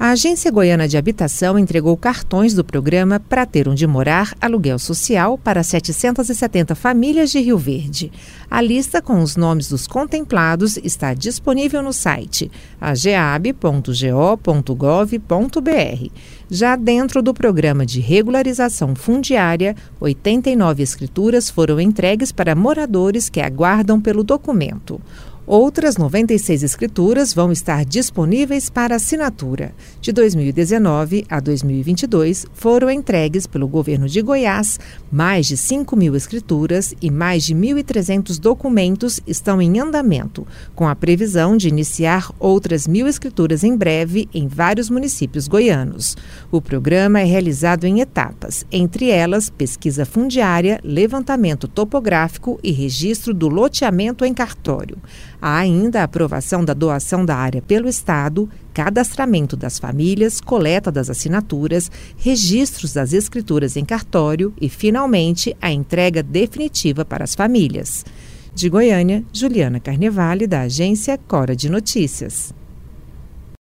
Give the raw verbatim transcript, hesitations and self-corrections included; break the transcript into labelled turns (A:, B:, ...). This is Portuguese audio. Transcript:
A: A Agência Goiana de Habitação entregou cartões do programa Pra Ter Onde Morar Aluguel Social para setecentas e setenta famílias de Rio Verde. A lista com os nomes dos contemplados está disponível no site ageab ponto go ponto gov ponto br. Já dentro do programa de regularização fundiária, oitenta e nove escrituras foram entregues para moradores que aguardam pelo documento. Outras noventa e seis escrituras vão estar disponíveis para assinatura. De dois mil e dezenove a dois mil e vinte e dois, foram entregues pelo governo de Goiás mais de cinco mil escrituras e mais de mil e trezentos documentos estão em andamento, com a previsão de iniciar outras mil escrituras em breve em vários municípios goianos. O programa é realizado em etapas, entre elas pesquisa fundiária, levantamento topográfico e registro do loteamento em cartório. Há ainda a aprovação da doação da área pelo Estado, cadastramento das famílias, coleta das assinaturas, registros das escrituras em cartório e, finalmente, a entrega definitiva para as famílias. De Goiânia, Juliana Carnevale, da agência Cora de Notícias.